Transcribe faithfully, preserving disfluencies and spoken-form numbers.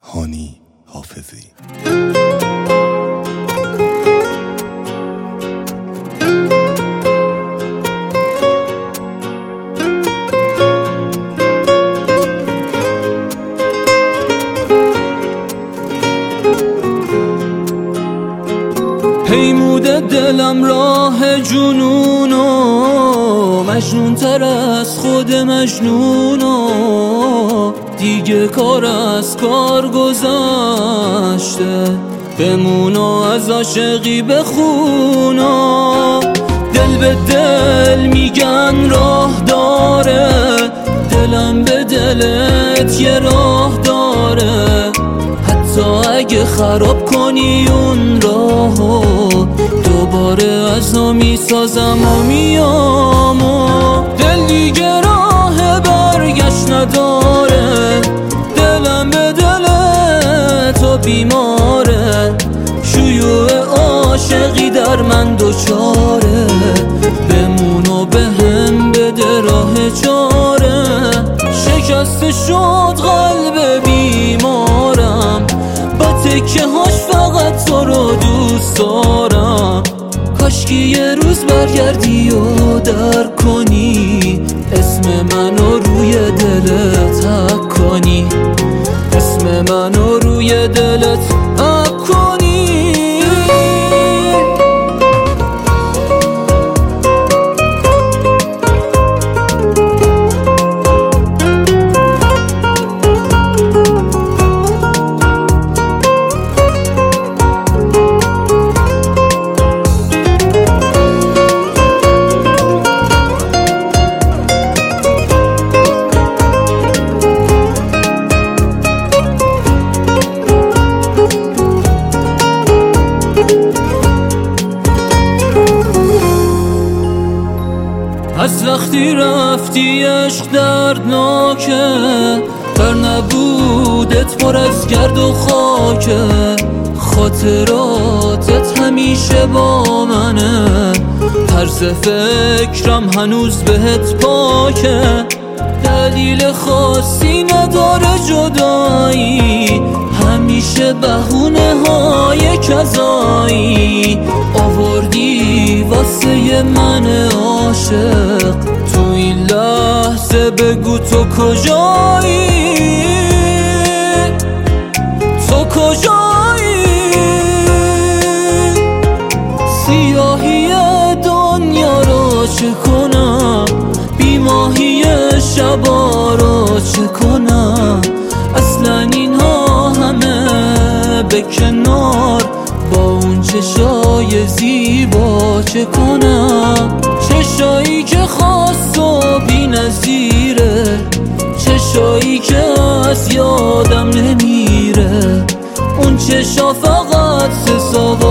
هانی حافظی. پیمود دلم راه جنونو، مجنون تر از خود مجنونو، دیگه کار از کار گذشته، بمونو از عاشقی بخونو. دل به دل میگن راه داره، دلم به دلت یه راه داره، حتی اگه خراب کنی اون راهو، دوباره از نو میسازم و میام. دل دیگه راه برگشت نداره، دلم به دل تو بیماره، شیوع عاشقی در من دوچاره، بمونو به هم بده راه چاره. شکسته شد قلب بیمارم، با تکه هاش فقط تو رو دوست دارم. کاشکی یه روز برگردی و در کنی، اسم منو روی دلت حک کنی، اسم منو روی دلت حک کنی. از وقتی رفتی عشق دردناکه، بر نبودت پر از گرد و خاکه، خاطراتت همیشه با منه، طرز فکرم هنوز بهت پاکه. دلیل خاصی نداره جدایی، همیشه بهونه های کذایی آوردی واسه من عاشق. تو این لحظه بگو تو کجایی، تو کجایی؟ سیاهی دنیا رو چه کنم، بیماهی شبا رو چه کنم، اصلا اینها همه به کنار، با اون چشای زیبا چه کنم. چشایی که خاص و بی نظیره، چشایی که از یادم نمیره، اون چشا فقط سه